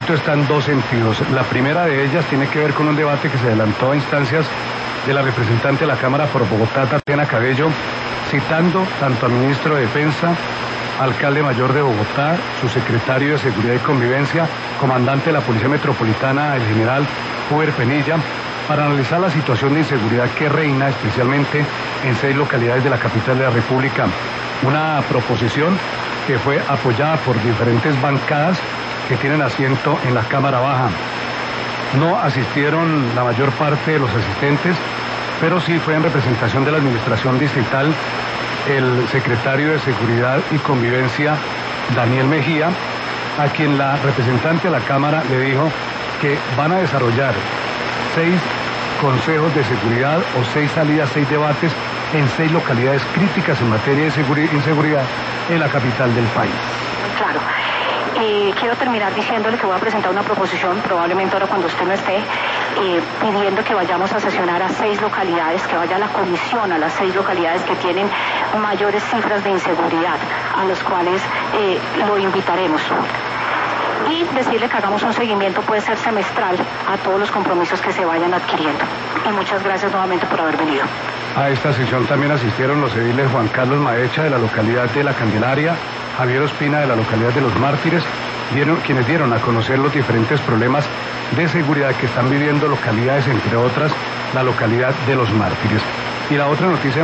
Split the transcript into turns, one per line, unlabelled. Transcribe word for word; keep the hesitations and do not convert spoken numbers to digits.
Esto está en dos sentidos. La primera de ellas tiene que ver con un debate que se adelantó a instancias de la representante de la Cámara por Bogotá, Tatiana Cabello, citando tanto al ministro de Defensa, alcalde mayor de Bogotá, su secretario de Seguridad y Convivencia, comandante de la Policía Metropolitana, el general Huber Penilla, para analizar la situación de inseguridad que reina especialmente en seis localidades de la capital de la República. Una proposición que fue apoyada por diferentes bancadas que tienen asiento en la Cámara Baja. No asistieron la mayor parte de los asistentes, pero sí fue en representación de la Administración Distrital el secretario de Seguridad y Convivencia, Daniel Mejía, a quien la representante de la Cámara le dijo que van a desarrollar seis consejos de seguridad o seis salidas, seis debates en seis localidades críticas en materia de inseguridad en la capital del país.
Claro. Eh, quiero terminar diciéndole que voy a presentar una proposición, probablemente ahora cuando usted no esté, eh, pidiendo que vayamos a sesionar a seis localidades, que vaya la comisión a las seis localidades que tienen mayores cifras de inseguridad, a los cuales eh, lo invitaremos. Y decirle que hagamos un seguimiento, puede ser semestral, a todos los compromisos que se vayan adquiriendo. Y muchas gracias nuevamente por haber venido.
A esta sesión también asistieron los ediles Juan Carlos Maecha de la localidad de La Candelaria, Javier Ospina de la localidad de Los Mártires, dieron, quienes dieron a conocer los diferentes problemas de seguridad que están viviendo localidades, entre otras la localidad de Los Mártires. Y la otra noticia